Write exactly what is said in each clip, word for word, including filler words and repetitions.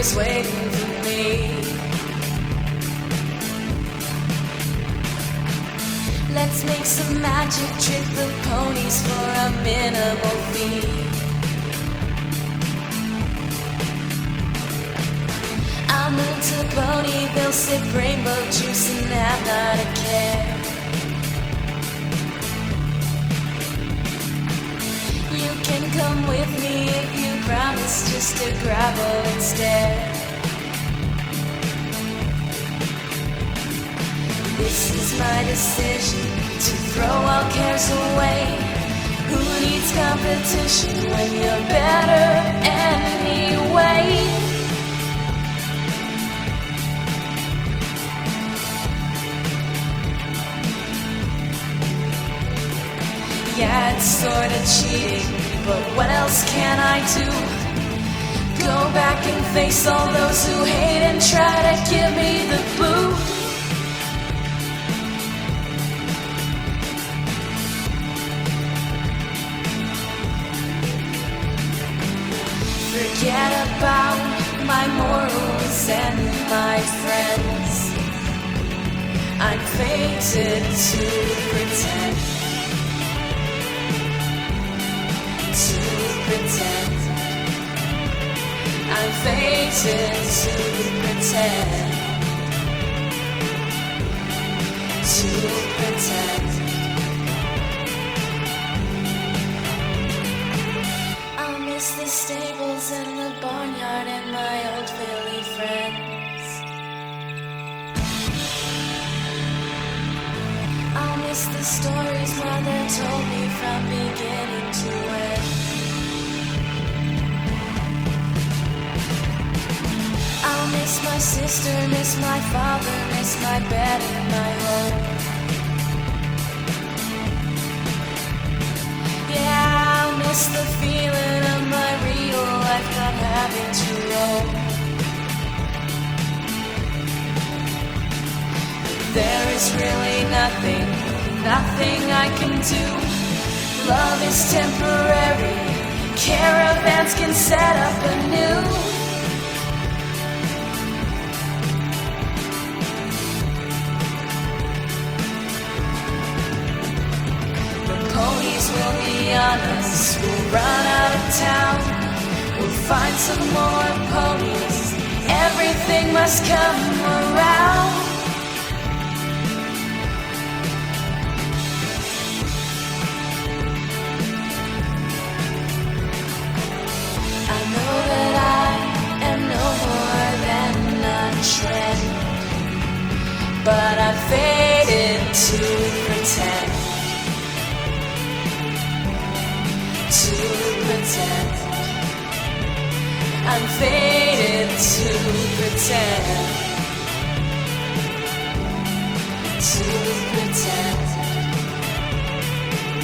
is waiting for me. Let's make some magic, trick the ponies for a minimal fee. I'll move to the pony, they'll sip rainbow juice and have not a care. You can come with me if you promise just to gravel and stare. This is my decision, to throw all cares away. Who needs competition when you're better anyway? Yeah, it's sorta cheating, but what else can I do? Go back and face all those who hate and try to give me the boot. Forget about my morals and my friends. I'm fated to pretend. To pretend. I'm fated to pretend. To pretend. I'll miss the stables and the barnyard and my old Philly friends. I'll miss the stories mother told me from beginning to end. I'll miss my sister, miss my father, miss my bed and my home. Yeah, I'll miss the feeling of my real life not having to roam. There is really nothing, nothing I can do. Love is temporary, caravans can set up anew. Ponies will be on us, we'll run out of town. We'll find some more ponies, everything must come around. I know that I am no more than a trend, but I've faded to pretend. To pretend. I'm fated to pretend. To pretend.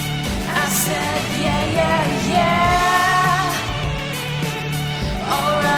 I said, yeah, yeah, yeah. Alright.